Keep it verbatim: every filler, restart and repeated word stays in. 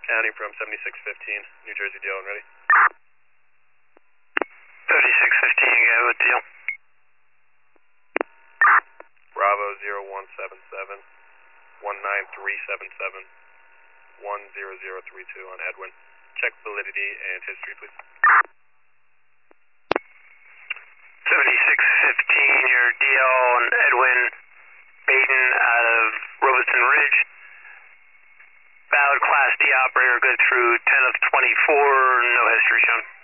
County from seventy-six fifteen, New Jersey D L, ready? seventy-six fifteen, yeah, with D L. Bravo zero one seven seven, one nine three seven seven, one zero zero three two on Edwin. Check validity and history, please. seventy-six fifteen, your D L on Edwin Baden out of Robeson Ridge. Valid Class D operator, good through ten of twenty-four, no history shown.